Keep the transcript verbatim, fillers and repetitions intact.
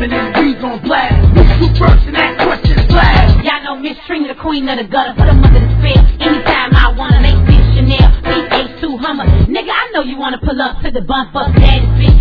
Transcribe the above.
coming in, we gon' blast. Who's first and that question's last. Y'all know Miss Trina, the queen of the gutter, put them under the spell. Anytime I wanna make this Chanel, P H two Hummer. Nigga, I know you wanna pull up to the bump up, daddy's bitch.